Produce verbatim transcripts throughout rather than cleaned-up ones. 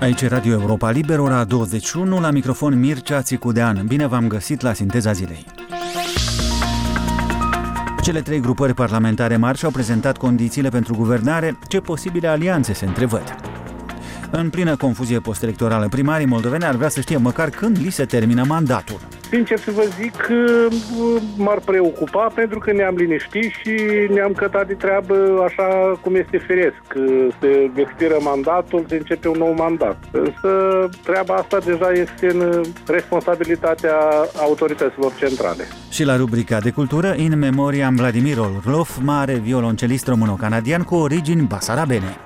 Aici e Radio Europa Liber, ora douăzeci și unu, la microfon Mircea Țicudean. Bine v-am găsit la Sinteza Zilei. Cele trei grupări parlamentare mari și-au prezentat condițiile pentru guvernare. Ce posibile alianțe se întrevăd? În plină confuzie postelectorală, primarii moldoveni ar vrea să știe măcar când li se termină mandatul. Sincer să vă zic, m-ar preocupa pentru că ne-am liniștit și ne-am cătat de treabă așa cum este firesc. Se expiră mandatul, se începe un nou mandat. Însă treaba asta deja este în responsabilitatea autorităților centrale. Și la rubrica de cultură, in memoriam Vladimir Orlov, mare violoncelist româno-canadian cu origini basarabene.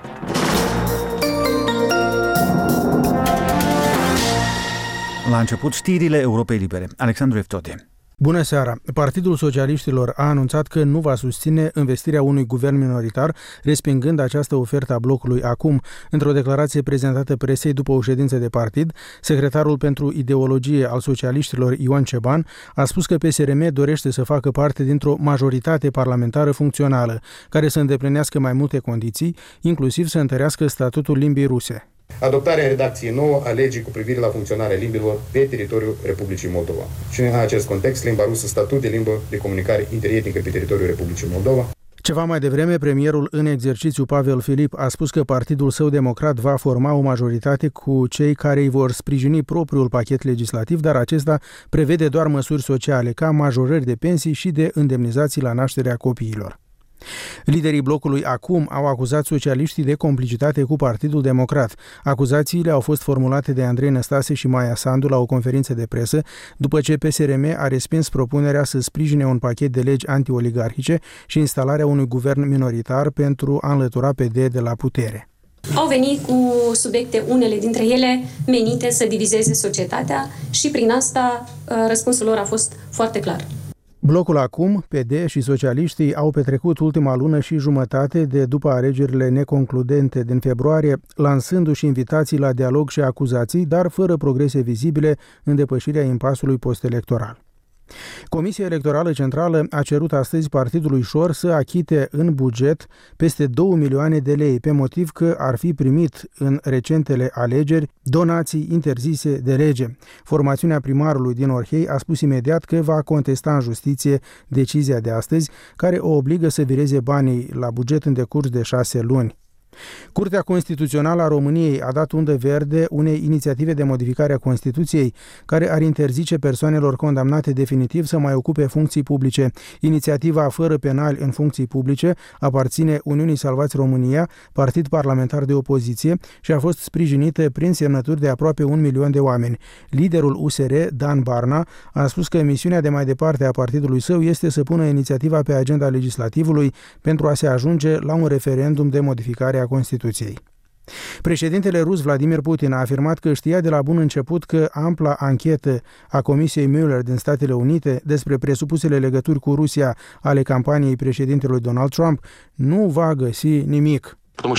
La început, știrile Europei Libere. Alexandru Eftode. Bună seara! Partidul Socialiștilor a anunțat că nu va susține investirea unui guvern minoritar, respingând această ofertă a blocului acum. Într-o declarație prezentată presei după o ședință de partid, secretarul pentru ideologie al socialiștilor Ioan Ceban a spus că P S R M dorește să facă parte dintr-o majoritate parlamentară funcțională, care să îndeplinească mai multe condiții, inclusiv să întărească statutul limbii ruse. Adoptarea în redacție nouă a legii cu privire la funcționarea limbilor pe teritoriul Republicii Moldova. Și în acest context, limba rusă statut de limbă de comunicare interetnică pe teritoriul Republicii Moldova. Ceva mai devreme, premierul în exercițiu Pavel Filip a spus că partidul său democrat va forma o majoritate cu cei care îi vor sprijini propriul pachet legislativ, dar acesta prevede doar măsuri sociale, ca majorări de pensii și de indemnizații la nașterea copiilor. Liderii blocului acum au acuzat socialiștii de complicitate cu Partidul Democrat. Acuzațiile au fost formulate de Andrei Năstase și Maia Sandu la o conferință de presă, după ce P S R M a respins propunerea să sprijine un pachet de legi antioligarhice și instalarea unui guvern minoritar pentru a înlătura P D de la putere. Au venit cu subiecte, unele dintre ele menite să divizeze societatea și prin asta răspunsul lor a fost foarte clar. Blocul acum, P D și socialiștii au petrecut ultima lună și jumătate de după alegerile neconcludente din februarie, lansându-și invitații la dialog și acuzații, dar fără progrese vizibile în depășirea impasului postelectoral. Comisia Electorală Centrală a cerut astăzi Partidului Șor să achite în buget peste două milioane de lei, pe motiv că ar fi primit în recentele alegeri donații interzise de lege. Formațiunea primarului din Orhei a spus imediat că va contesta în justiție decizia de astăzi, care o obligă să vireze banii la buget în decurs de șase luni. Curtea Constituțională a României a dat undă verde unei inițiative de modificare a Constituției care ar interzice persoanelor condamnate definitiv să mai ocupe funcții publice. Inițiativa fără penali în funcții publice aparține Uniunii Salvați România, partid parlamentar de opoziție, și a fost sprijinită prin semnături de aproape un milion de oameni. Liderul U S R, Dan Barna, a spus că misiunea de mai departe a partidului său este să pună inițiativa pe agenda legislativului pentru a se ajunge la un referendum de modificare a Constituției. Președintele rus Vladimir Putin a afirmat că știa de la bun început că ampla anchetă a Comisiei Mueller din Statele Unite despre presupusele legături cu Rusia ale campaniei președintelui Donald Trump nu va găsi nimic.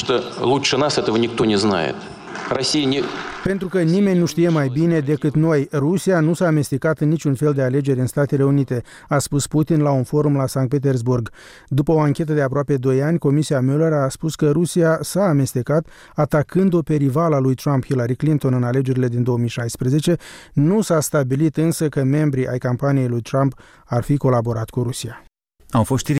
Pentru că nimeni nu știe mai bine decât noi. Rusia nu s-a amestecat în niciun fel de alegeri în Statele Unite, a spus Putin la un forum la Sankt Petersburg. După o anchetă de aproape doi ani, Comisia Mueller a spus că Rusia s-a amestecat atacând-o pe rivala lui Trump, Hillary Clinton, în alegerile din două mii șaisprezece. Nu s-a stabilit însă că membrii ai campaniei lui Trump ar fi colaborat cu Rusia. Au fost